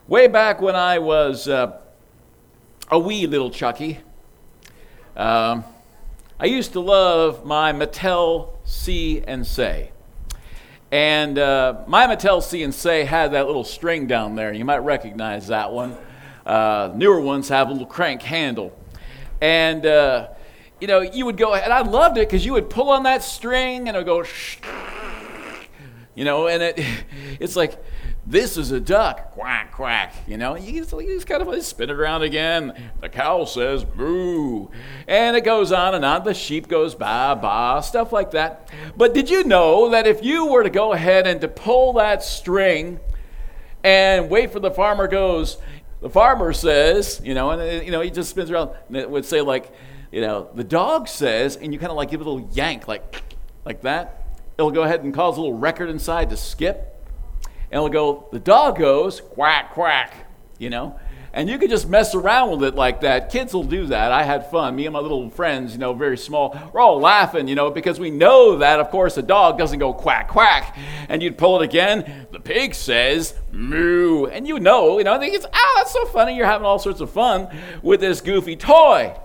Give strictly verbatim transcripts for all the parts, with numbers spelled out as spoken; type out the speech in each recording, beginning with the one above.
Way back when I was uh, a wee little Chucky, um, I used to love my Mattel See and Say. And uh, my Mattel See and Say had that little string down there. You might recognize that one. Uh, newer ones have a little crank handle. And, uh, you know, you would go, and I loved it because you would pull on that string and it would go, shh, you know, and it it's like, this is a duck, quack, quack, you know. You just, you just kind of like spin it around again. The cow says, moo. And it goes on and on. The sheep goes, ba, ba, stuff like that. But did you know that if you were to go ahead and to pull that string and wait for the farmer goes, the farmer says, you know, and, it, you know, he just spins around, and it would say like, you know, the dog says, and you kind of like give it a little yank, like, like that. It'll go ahead and cause a little record inside to skip. And it'll go, the dog goes, quack, quack, you know. And you can just mess around with it like that. Kids will do that. I had fun. Me and my little friends, you know, very small, we're all laughing, you know, because we know that, of course, a dog doesn't go quack, quack. And you'd pull it again, the pig says, moo. And you know, you know, I think it's, ah, that's so funny. You're having all sorts of fun with this goofy toy.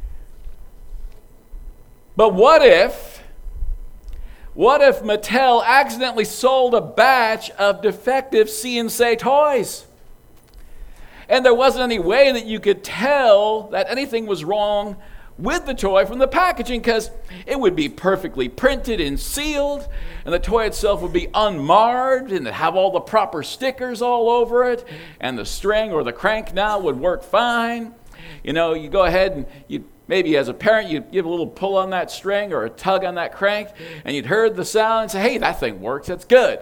But what if, What if Mattel accidentally sold a batch of defective See and Say toys? And there wasn't any way that you could tell that anything was wrong with the toy from the packaging, because it would be perfectly printed and sealed, and the toy itself would be unmarred and have all the proper stickers all over it, and the string or the crank now would work fine. You know, you go ahead and you maybe as a parent, you'd give a little pull on that string or a tug on that crank, and you'd heard the sound and say, hey, that thing works, that's good.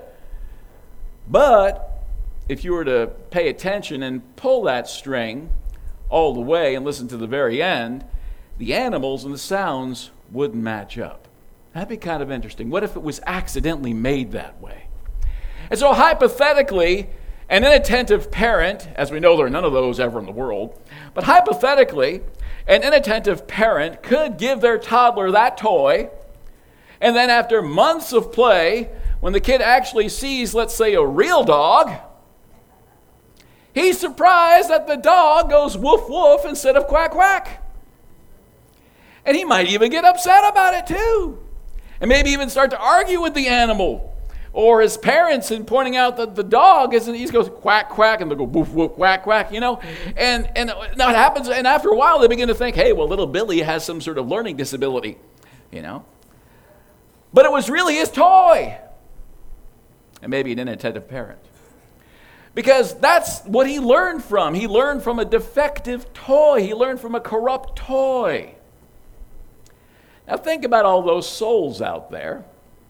But if you were to pay attention and pull that string all the way and listen to the very end, the animals and the sounds wouldn't match up. That'd be kind of interesting. What if it was accidentally made that way? And so hypothetically, an inattentive parent, as we know there are none of those ever in the world, but hypothetically, an inattentive parent could give their toddler that toy, and then after months of play, when the kid actually sees, let's say, a real dog, he's surprised that the dog goes woof woof instead of quack quack. And he might even get upset about it too. And maybe even start to argue with the animal or his parents in pointing out that the dog isn't, he goes quack, quack, and they'll go woof, woof, quack, quack, you know. And, and now it happens, and after a while they begin to think, hey, well, little Billy has some sort of learning disability, you know. But it was really his toy. And maybe an inattentive parent. Because that's what he learned from. He learned from a defective toy. He learned from a corrupt toy. Now think about all those souls out there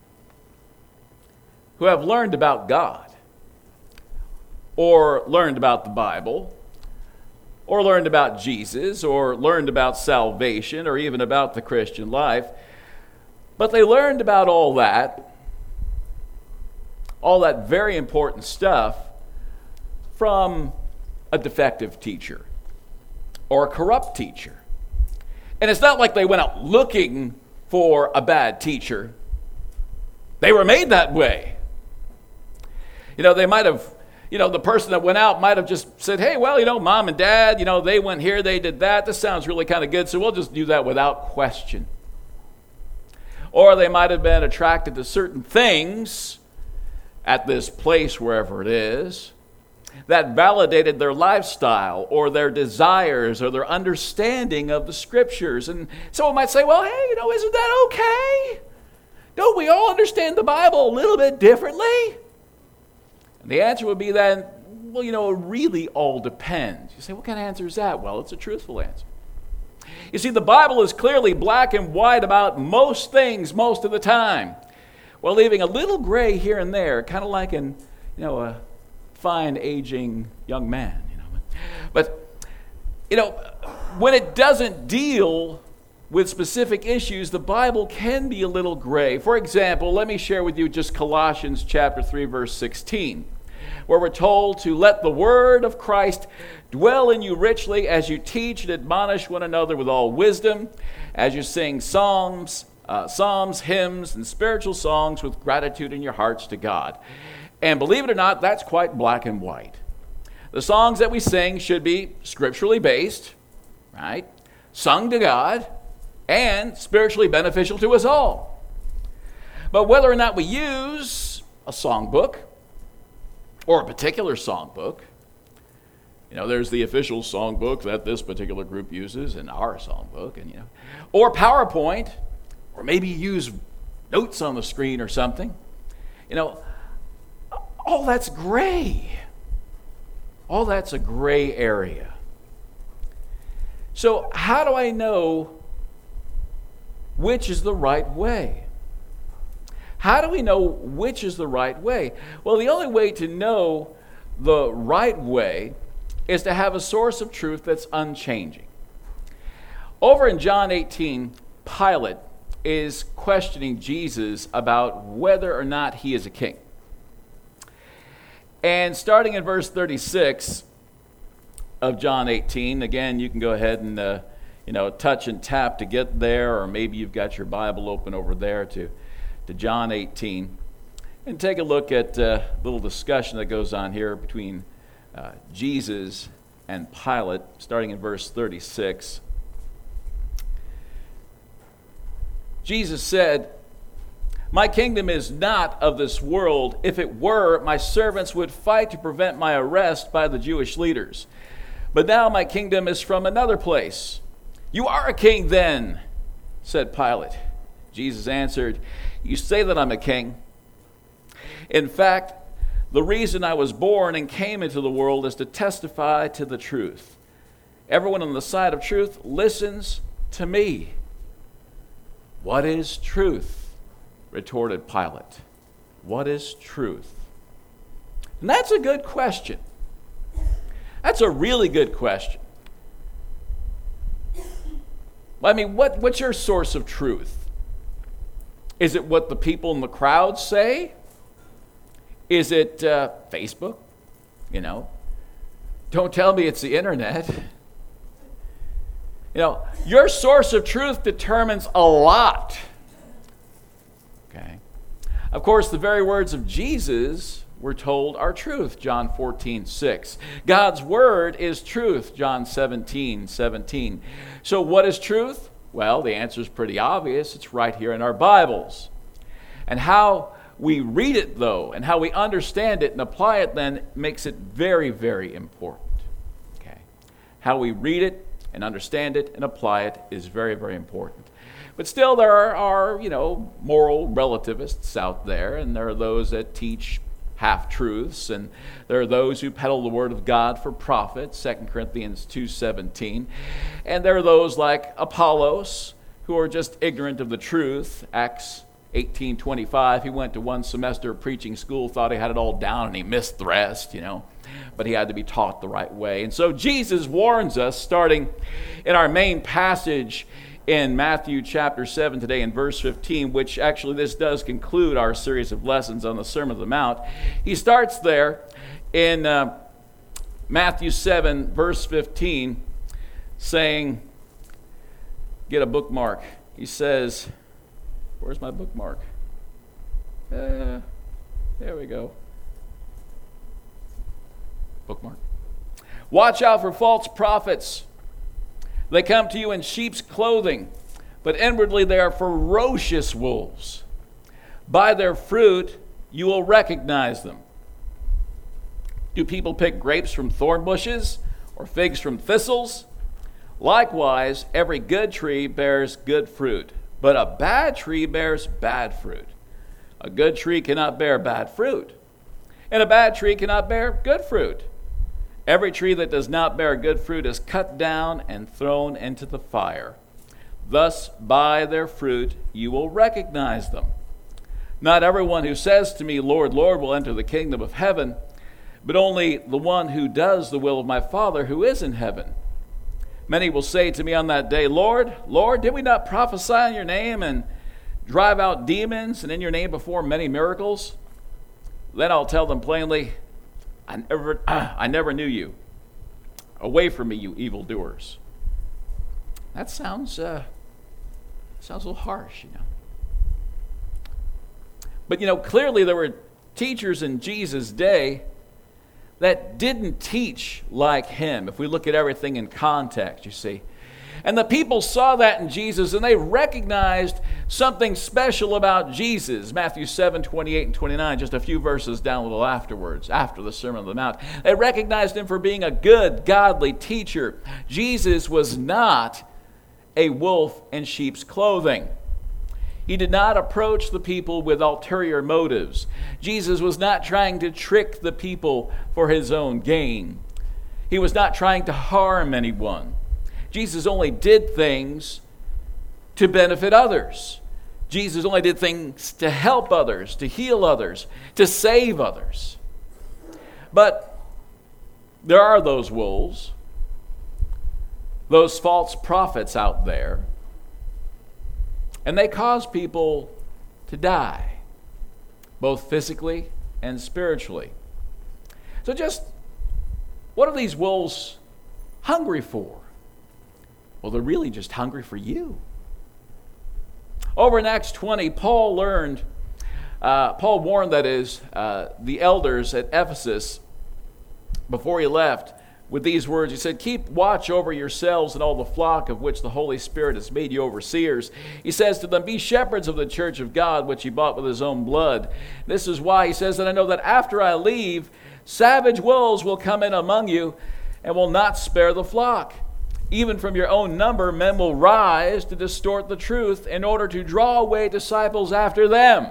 who have learned about God, or learned about the Bible, or learned about Jesus, or learned about salvation, or even about the Christian life. But they learned about all that, all that very important stuff, from a defective teacher or a corrupt teacher. And it's not like they went out looking for a bad teacher. They were made that way. You know, they might have, you know, the person that went out might have just said, hey, well, you know, mom and dad, you know, they went here, they did that. This sounds really kind of good, so we'll just do that without question. Or they might have been attracted to certain things at this place, wherever it is, that validated their lifestyle or their desires or their understanding of the scriptures. And someone might say, well, hey, you know, isn't that okay? Don't we all understand the Bible a little bit differently? And the answer would be that, well, you know, it really all depends. You say, what kind of answer is that? Well, it's a truthful answer. You see, the Bible is clearly black and white about most things most of the time, while leaving a little gray here and there, kind of like in, you know, a fine aging young man. You know, but you know, when it doesn't deal with specific issues, the Bible can be a little gray. For example, let me share with you just Colossians chapter three, verse sixteen, where we're told to let the word of Christ dwell in you richly as you teach and admonish one another with all wisdom, as you sing psalms, uh, psalms, hymns, and spiritual songs with gratitude in your hearts to God. And believe it or not, that's quite black and white. The songs that we sing should be scripturally based, right? Sung to God, and spiritually beneficial to us all. But whether or not we use a songbook or a particular songbook, you know, there's the official songbook that this particular group uses and our songbook, and you know, or PowerPoint, or maybe use notes on the screen or something. You know, all that's gray. All that's a gray area. So how do I know which is the right way? How do we know which is the right way? Well, the only way to know the right way is to have a source of truth that's unchanging. Over in John eighteen, Pilate is questioning Jesus about whether or not he is a king. And starting in verse thirty-six of John eighteen, again, you can go ahead and uh, you know, touch and tap to get there, or maybe you've got your Bible open over there to, to John eighteen, and take a look at a little discussion that goes on here between uh, Jesus and Pilate, starting in verse thirty-six. Jesus said, "My kingdom is not of this world. If it were, my servants would fight to prevent my arrest by the Jewish leaders. But now my kingdom is from another place." "You are a king then," said Pilate. Jesus answered, "You say that I'm a king. In fact, the reason I was born and came into the world is to testify to the truth. Everyone on the side of truth listens to me." "What is truth?" retorted Pilate. "What is truth?" And that's a good question. That's a really good question. I mean, what, what's your source of truth? Is it what the people in the crowd say? Is it uh, Facebook? You know, don't tell me it's the internet. You know, your source of truth determines a lot. Okay. Of course, the very words of Jesus, we're told, are truth. John fourteen six. God's word is truth. John seventeen seventeen. So what is truth? Well, the answer is pretty obvious. It's right here in our Bibles. And how we read it, though, and how we understand it and apply it then makes it very, very important. Okay. How we read it and understand it and apply it is very, very important. But still, there are, are, you know, moral relativists out there, and there are those that teach half-truths, and there are those who peddle the word of God for profit, Second Corinthians two seventeen. And there are those like Apollos, who are just ignorant of the truth, Acts eighteen twenty-five. He went to one semester of preaching school, thought he had it all down, and he missed the rest, you know. But he had to be taught the right way. And so Jesus warns us, starting in our main passage in Matthew chapter seven today in verse fifteen, which actually this does conclude our series of lessons on the Sermon on the Mount. He starts there in uh, Matthew seven, verse fifteen, saying, get a bookmark. He says, where's my bookmark? Uh, there we go. Bookmark. "Watch out for false prophets. They come to you in sheep's clothing, but inwardly they are ferocious wolves. By their fruit you will recognize them. Do people pick grapes from thorn bushes or figs from thistles? Likewise, every good tree bears good fruit, but a bad tree bears bad fruit. A good tree cannot bear bad fruit, and a bad tree cannot bear good fruit. Every tree that does not bear good fruit is cut down and thrown into the fire. Thus, by their fruit you will recognize them. Not everyone who says to me, 'Lord, Lord,' will enter the kingdom of heaven, but only the one who does the will of my Father who is in heaven. Many will say to me on that day, 'Lord, Lord, did we not prophesy in your name and drive out demons and in your name perform many miracles?' Then I'll tell them plainly, I never, I never knew you. Away from me, you evildoers." That sounds, uh, sounds a little harsh, you know. But, you know, clearly there were teachers in Jesus' day that didn't teach like him, if we look at everything in context, you see. And the people saw that in Jesus, and they recognized something special about Jesus. Matthew seven, twenty-eight and twenty-nine, just a few verses down a little afterwards, after the Sermon on the Mount. They recognized him for being a good, godly teacher. Jesus was not a wolf in sheep's clothing. He did not approach the people with ulterior motives. Jesus was not trying to trick the people for his own gain. He was not trying to harm anyone. Jesus only did things to benefit others. Jesus only did things to help others, to heal others, to save others. But there are those wolves, those false prophets out there, and they cause people to die, both physically and spiritually. So just, what are these wolves hungry for? Well, they're really just hungry for you. Over in Acts twenty, Paul learned, uh, Paul warned, that is, uh, the elders at Ephesus before he left with these words. He said, "Keep watch over yourselves and all the flock of which the Holy Spirit has made you overseers." He says to them, "Be shepherds of the church of God, which he bought with his own blood." This is why he says that I know that after I leave, savage wolves will come in among you and will not spare the flock. Even from your own number, men will rise to distort the truth in order to draw away disciples after them.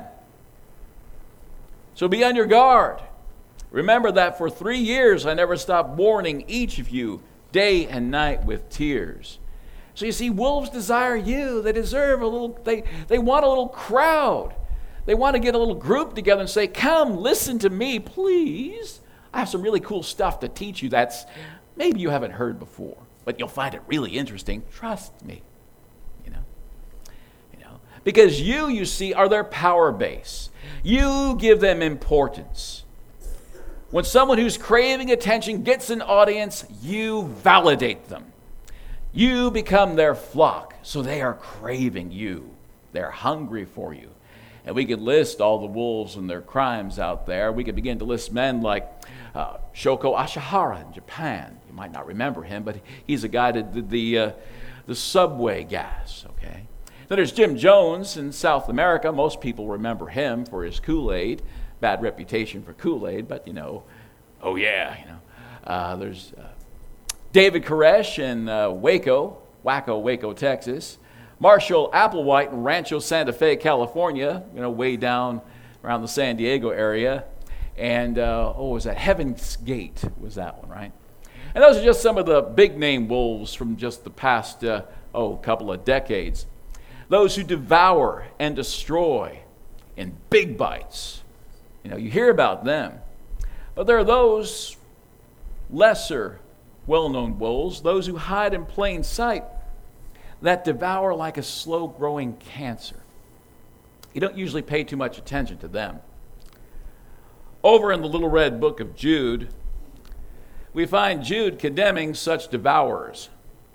So be on your guard. Remember that for three years I never stopped warning each of you day and night with tears. So you see, wolves desire you. They deserve a little, they, they want a little crowd. They want to get a little group together and say, "Come, listen to me, please. I have some really cool stuff to teach you that's maybe you haven't heard before, but you'll find it really interesting. Trust me." You know, you know, because you, you see, are their power base. You give them importance. When someone who's craving attention gets an audience, you validate them. You become their flock, so they are craving you. They're hungry for you. And we could list all the wolves and their crimes out there. We could begin to list men like uh, Shoko Ashihara in Japan. You might not remember him, but he's a guy that did the, uh, the subway gas, okay? Then there's Jim Jones in South America. Most people remember him for his Kool-Aid. Bad reputation for Kool-Aid, but, you know, oh yeah, you know. Uh, there's uh, David Koresh in uh, Waco, Waco, Waco, Texas. Marshall Applewhite in Rancho Santa Fe, California, you know, way down around the San Diego area. And, uh, oh, was that Heaven's Gate was that one, right? And those are just some of the big-name wolves from just the past, uh, oh, couple of decades. Those who devour and destroy in big bites. You know, you hear about them. But there are those lesser well-known wolves, those who hide in plain sight, that devour like a slow-growing cancer. You don't usually pay too much attention to them. Over in the Little Red Book of Jude, we find Jude condemning such devourers.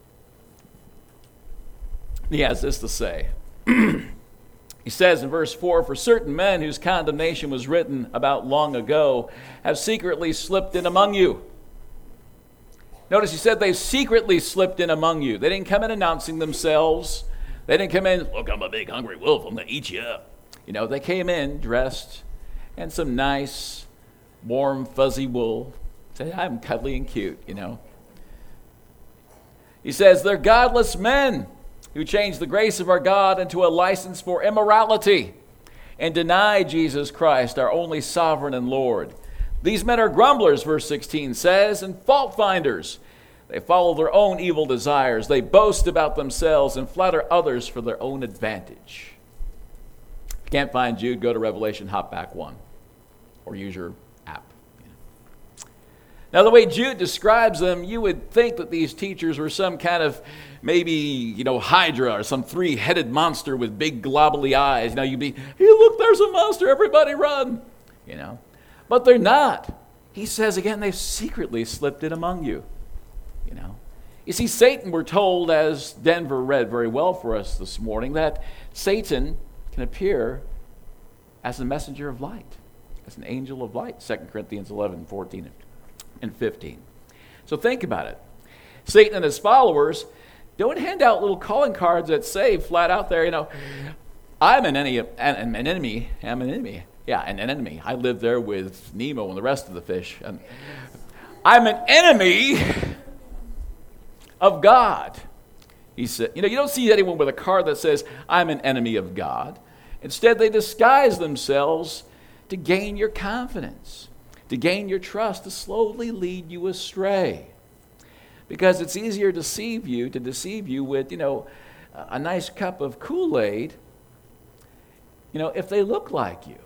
He has this to say. He says in verse four, "For certain men whose condemnation was written about long ago have secretly slipped in among you." Notice he said they secretly slipped in among you. They didn't come in announcing themselves. They didn't come in, "Look, I'm a big hungry wolf. I'm going to eat you up." You know, they came in dressed in some nice, warm, fuzzy wool. Say, "I'm cuddly and cute," you know. He says they're godless men who changed the grace of our God into a license for immorality and deny Jesus Christ, our only sovereign and Lord. These men are grumblers, verse sixteen says, and fault finders. They follow their own evil desires. They boast about themselves and flatter others for their own advantage. If you can't find Jude, go to Revelation, hop back one, or use your app. Now, the way Jude describes them, you would think that these teachers were some kind of maybe, you know, Hydra or some three-headed monster with big globbly eyes. You know, you'd be, "Hey, look, there's a monster, everybody run," you know. But they're not. He says again, they've secretly slipped in among you, you know. You see, Satan, we're told, as Denver read very well for us this morning, that Satan can appear as a messenger of light, as an angel of light, Second Corinthians eleven, fourteen, and fifteen. So think about it. Satan and his followers don't hand out little calling cards that say flat out there, you know, I'm an enemy, an enemy, I'm an enemy. Yeah, an enemy. I live there with Nemo and the rest of the fish. And I'm an enemy of God. He said, you know, you don't see anyone with a card that says, I'm an enemy of God. Instead, they disguise themselves to gain your confidence, to gain your trust, to slowly lead you astray. Because it's easier to deceive you, to deceive you with, you know, a nice cup of Kool-Aid, you know, if they look like you.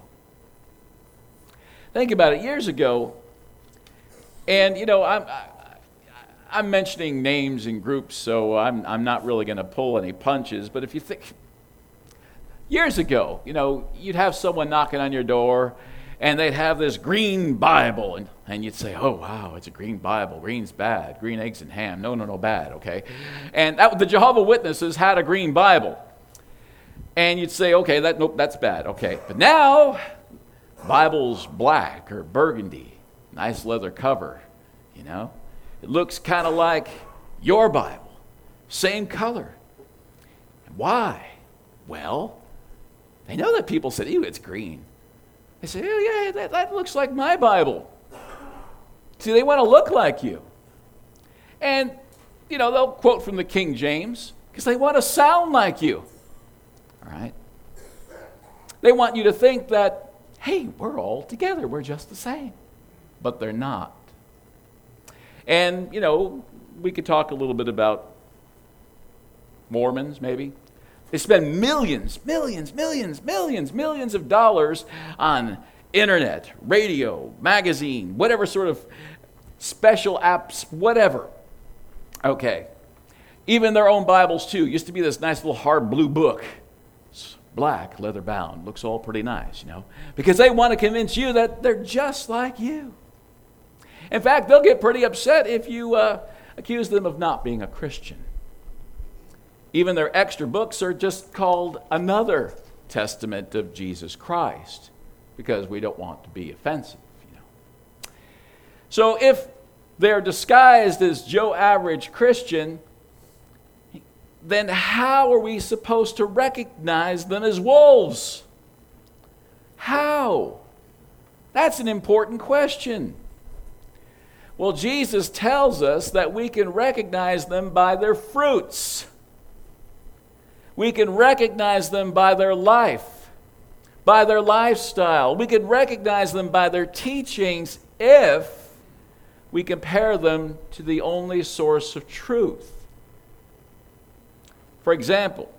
Think about it. Years ago, and, you know, I'm, I, I'm mentioning names and groups, so I'm, I'm not really going to pull any punches, but if you think, years ago, you know, you'd have someone knocking on your door, and they'd have this green Bible, and, and you'd say, oh, wow, it's a green Bible. Green's bad. Green eggs and ham. No, no, no, bad, okay? And that, the Jehovah's Witnesses had a green Bible. And you'd say, okay, that nope, that's bad, okay. But now, Bible's black or burgundy. Nice leather cover, you know? It looks kind of like your Bible. Same color. Why? Well, they know that people said, ew, it's green. They say, oh, yeah, that, that looks like my Bible. See, they want to look like you. And, you know, they'll quote from the King James because they want to sound like you. All right? They want you to think that, hey, we're all together. We're just the same. But they're not. And, you know, we could talk a little bit about Mormons, maybe. They spend millions, millions, millions, millions, millions of dollars on internet, radio, magazine, whatever sort of special apps, whatever. Okay. Even their own Bibles, too. Used to be this nice little hard blue book. It's black, leather bound. Looks all pretty nice, you know. Because they want to convince you that they're just like you. In fact, they'll get pretty upset if you uh, accuse them of not being a Christian. Even their extra books are just called another testament of Jesus Christ because we don't want to be offensive, you know. So if they're disguised as Joe Average Christian, then how are we supposed to recognize them as wolves? How? That's an important question. Well, Jesus tells us that we can recognize them by their fruits. We can recognize them by their life, by their lifestyle. We can recognize them by their teachings if we compare them to the only source of truth. For example,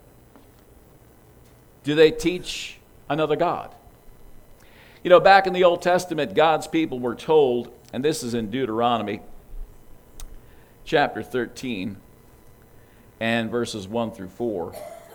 do they teach another God? You know, back in the Old Testament, God's people were told, and this is in Deuteronomy chapter thirteen and verses one through four.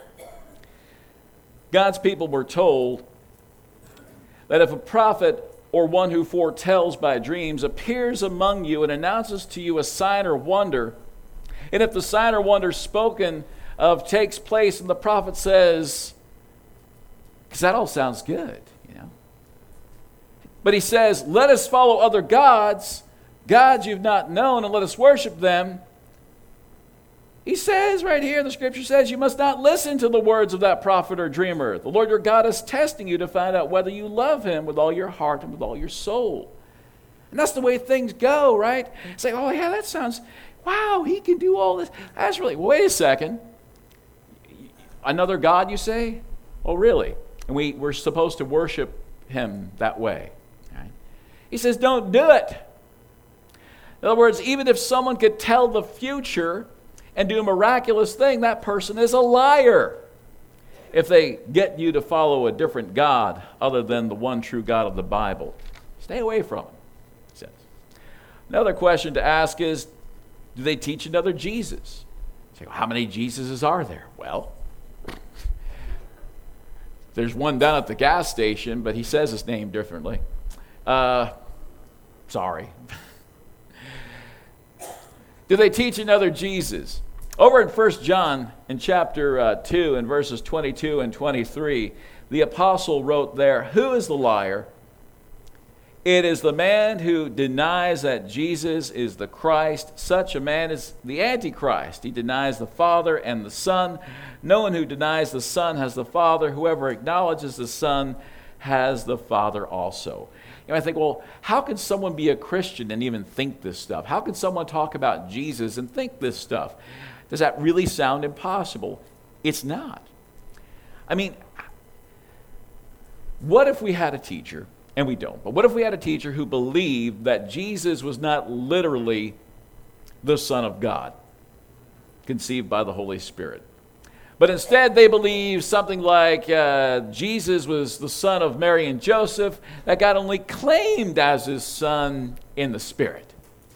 God's people were told that if a prophet or one who foretells by dreams appears among you and announces to you a sign or wonder, and if the sign or wonder spoken of takes place and the prophet says, because that all sounds good, you know. But he says, let us follow other gods, gods you've not known, and let us worship them. He says right here, the scripture says, you must not listen to the words of that prophet or dreamer. The Lord your God is testing you to find out whether you love him with all your heart and with all your soul. And that's the way things go, right? Say, oh yeah, that sounds, wow, he can do all this. That's really, wait a second. Another God, you say? Oh, really? And we, we're supposed to worship him that way. Right? He says, don't do it. In other words, even if someone could tell the future and do a miraculous thing, that person is a liar. If they get you to follow a different God other than the one true God of the Bible, stay away from him, he says. Another question to ask is, do they teach another Jesus? You say, well, how many Jesuses are there? Well, there's one down at the gas station, but he says his name differently. Uh, sorry. Do they teach another Jesus? Over in First John, in chapter uh, two, in verses twenty-two and twenty-three, the apostle wrote there, who is the liar? It is the man who denies that Jesus is the Christ. Such a man is the Antichrist. He denies the Father and the Son. No one who denies the Son has the Father. Whoever acknowledges the Son has the Father also. And I think, well, how can someone be a Christian and even think this stuff? How can someone talk about Jesus and think this stuff? Does that really sound impossible? It's not. I mean, what if we had a teacher, and we don't, but what if we had a teacher who believed that Jesus was not literally the Son of God, conceived by the Holy Spirit? But instead they believed something like uh, Jesus was the son of Mary and Joseph, that God only claimed as his son in the Spirit.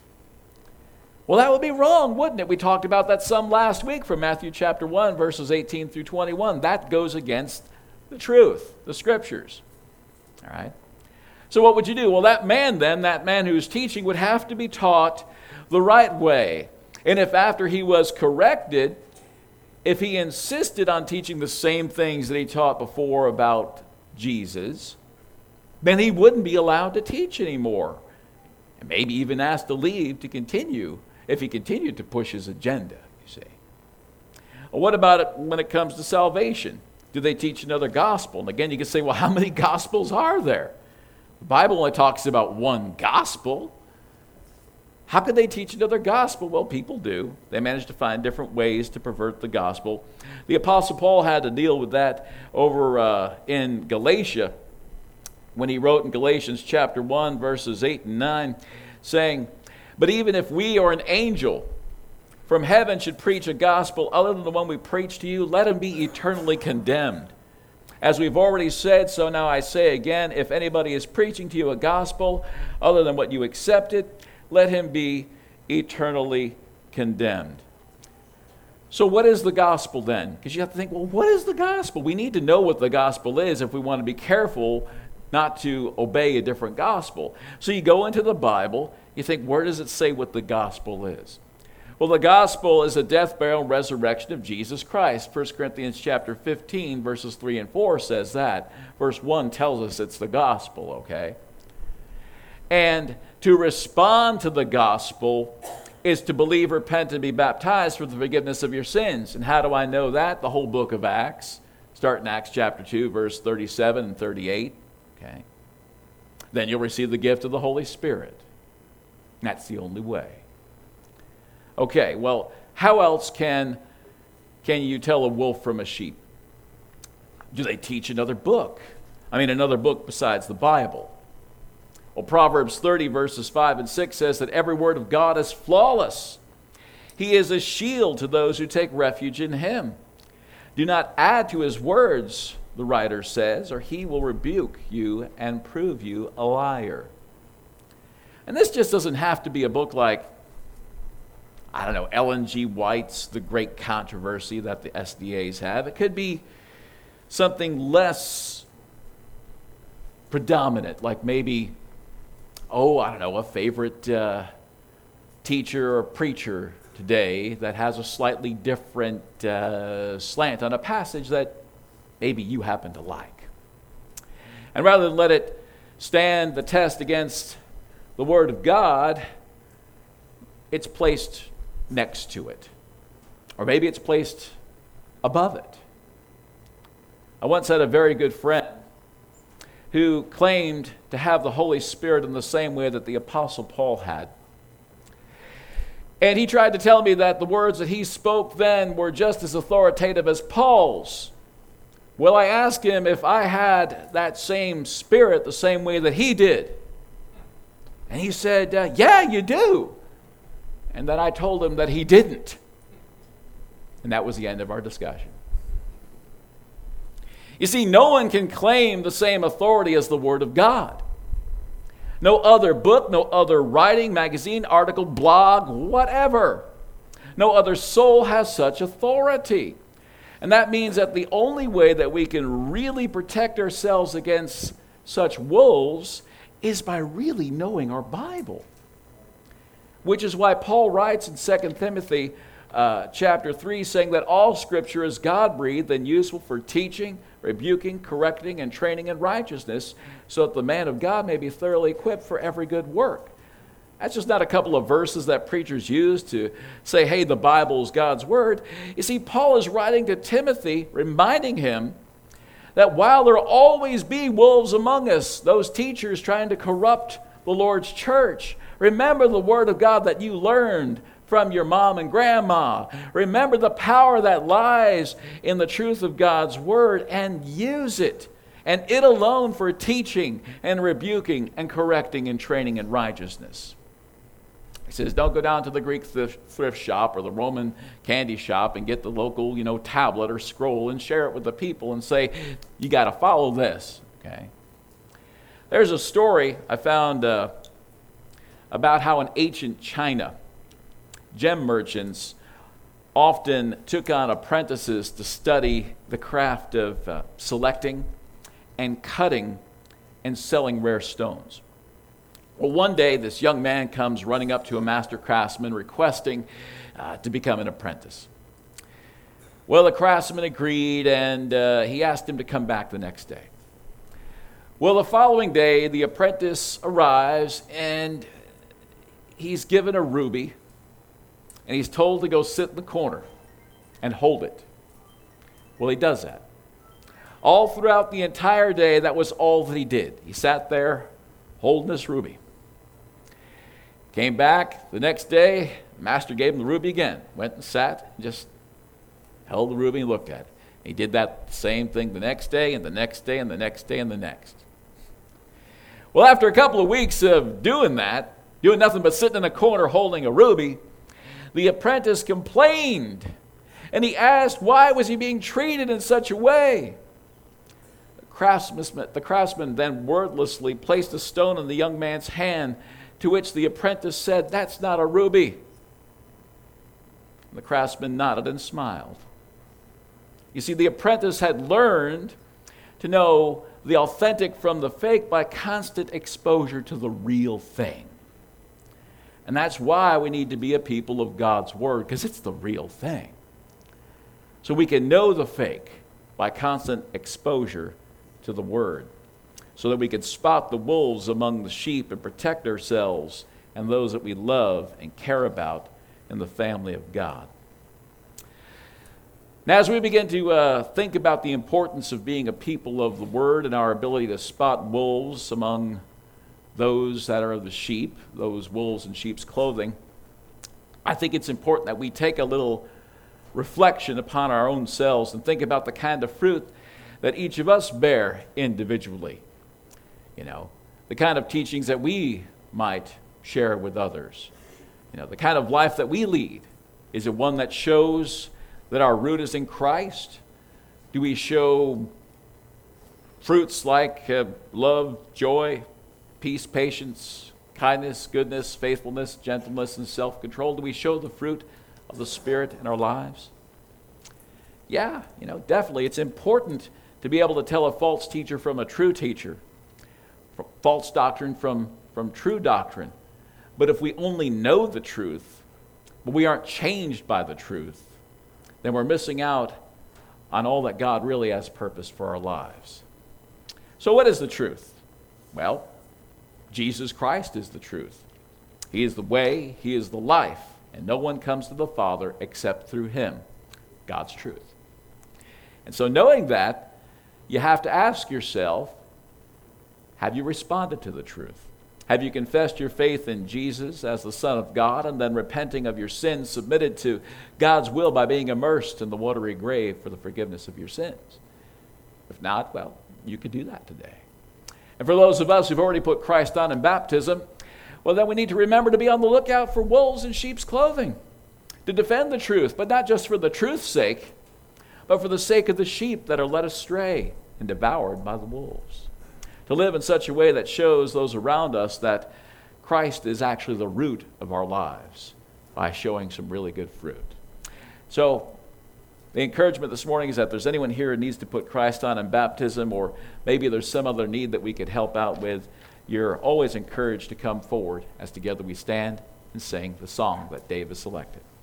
Well, that would be wrong, wouldn't it? We talked about that some last week from Matthew chapter one, verses eighteen through twenty-one. That goes against the truth, the Scriptures. All right? So what would you do? Well, that man then, that man who's teaching, would have to be taught the right way. And if after he was corrected, if he insisted on teaching the same things that he taught before about Jesus, then he wouldn't be allowed to teach anymore. And maybe even asked to leave to continue, if he continued to push his agenda, you see. Well, what about it when it comes to salvation? Do they teach another gospel? And again, you can say, well, how many gospels are there? The Bible only talks about one gospel. How could they teach another gospel? Well, people do. They manage to find different ways to pervert the gospel. The Apostle Paul had to deal with that over uh, in Galatia, when he wrote in Galatians chapter one, verses eight and nine, saying, "But even if we or an angel from heaven should preach a gospel other than the one we preach to you, let him be eternally condemned. As we've already said, so now I say again, if anybody is preaching to you a gospel other than what you accepted, let him be eternally condemned." So what is the gospel then? Because you have to think, well, what is the gospel? We need to know what the gospel is if we want to be careful not to obey a different gospel. So you go into the Bible, you think, where does it say what the gospel is? Well, the gospel is the death, burial, and resurrection of Jesus Christ. First Corinthians chapter fifteen, verses three and four says that. Verse one tells us it's the gospel, okay? And to respond to the gospel is to believe, repent, and be baptized for the forgiveness of your sins. And how do I know that? The whole book of Acts. Start in Acts chapter two, verse thirty-seven and thirty-eight. Okay. Then you'll receive the gift of the Holy Spirit. That's the only way. Okay, well, how else can, can you tell a wolf from a sheep? Do they teach another book? I mean, another book besides the Bible. Well, Proverbs thirty, verses five and six says that every word of God is flawless. He is a shield to those who take refuge in him. Do not add to his words, the writer says, or he will rebuke you and prove you a liar. And this just doesn't have to be a book like, I don't know, Ellen G. White's The Great Controversy that the S D As have. It could be something less predominant, like maybe, oh, I don't know, a favorite uh, teacher or preacher today that has a slightly different uh, slant on a passage that maybe you happen to like. And rather than let it stand the test against the Word of God, it's placed next to it. Or maybe it's placed above it. I once had a very good friend who claimed to have the Holy Spirit in the same way that the Apostle Paul had. And he tried to tell me that the words that he spoke then were just as authoritative as Paul's. Well, I asked him if I had that same spirit the same way that he did. And he said, uh, yeah, you do. And then I told him that he didn't. And that was the end of our discussion. You see, no one can claim the same authority as the Word of God. No other book, no other writing, magazine, article, blog, whatever. No other soul has such authority. And that means that the only way that we can really protect ourselves against such wolves is by really knowing our Bible. Which is why Paul writes in Second Timothy, uh, chapter three, saying that all Scripture is God-breathed and useful for teaching, rebuking, correcting, and training in righteousness, so that the man of God may be thoroughly equipped for every good work. That's just not a couple of verses that preachers use to say, hey, the Bible is God's Word. You see, Paul is writing to Timothy, reminding him that while there will always be wolves among us, those teachers trying to corrupt the Lord's church, remember the Word of God that you learned from your mom and grandma. Remember the power that lies in the truth of God's Word and use it, and it alone, for teaching and rebuking and correcting and training in righteousness. He says, don't go down to the Greek thrift shop or the Roman candy shop and get the local, you know, tablet or scroll and share it with the people and say, you got to follow this. Okay. There's a story I found uh, about how in ancient China, gem merchants often took on apprentices to study the craft of uh, selecting and cutting and selling rare stones. Well, one day, this young man comes running up to a master craftsman requesting uh, to become an apprentice. Well, the craftsman agreed, and uh, he asked him to come back the next day. Well, the following day, the apprentice arrives, and he's given a ruby, and he's told to go sit in the corner and hold it. Well, he does that. All throughout the entire day, that was all that he did. He sat there holding this ruby. Came back the next day, master gave him the ruby again. Went and sat, and just held the ruby and looked at it. He did that same thing the next day, and the next day, and the next day, and the next. Well, after a couple of weeks of doing that, doing nothing but sitting in a corner holding a ruby, the apprentice complained, and he asked why was he being treated in such a way. The craftsman, the craftsman then wordlessly placed a stone in the young man's hand, to which the apprentice said, "That's not a ruby." The craftsman nodded and smiled. You see, the apprentice had learned to know the authentic from the fake by constant exposure to the real thing. And that's why we need to be a people of God's Word, because it's the real thing. So we can know the fake by constant exposure to the Word, so that we can spot the wolves among the sheep and protect ourselves and those that we love and care about in the family of God. Now, as we begin to uh, think about the importance of being a people of the Word and our ability to spot wolves among those that are the sheep, those wolves in sheep's clothing, I think it's important that we take a little reflection upon our own selves and think about the kind of fruit that each of us bear individually. You know, the kind of teachings that we might share with others. You know, the kind of life that we lead. Is it one that shows that our root is in Christ? Do we show fruits like uh, love, joy, peace, patience, kindness, goodness, faithfulness, gentleness, and self-control? Do we show the fruit of the Spirit in our lives? Yeah, you know, definitely. It's important to be able to tell a false teacher from a true teacher, false doctrine from, from true doctrine. But if we only know the truth, but we aren't changed by the truth, then we're missing out on all that God really has purposed for our lives. So what is the truth? Well, Jesus Christ is the truth. He is the way, He is the life, and no one comes to the Father except through Him, God's truth. And so knowing that, you have to ask yourself, have you responded to the truth? Have you confessed your faith in Jesus as the Son of God, and then repenting of your sins, submitted to God's will by being immersed in the watery grave for the forgiveness of your sins? If not, well, you could do that today. And for those of us who've already put Christ on in baptism, well, then we need to remember to be on the lookout for wolves in sheep's clothing, to defend the truth, but not just for the truth's sake, but for the sake of the sheep that are led astray and devoured by the wolves. To live in such a way that shows those around us that Christ is actually the root of our lives by showing some really good fruit. So the encouragement this morning is that if there's anyone here who needs to put Christ on in baptism, or maybe there's some other need that we could help out with, you're always encouraged to come forward as together we stand and sing the song that Dave has selected.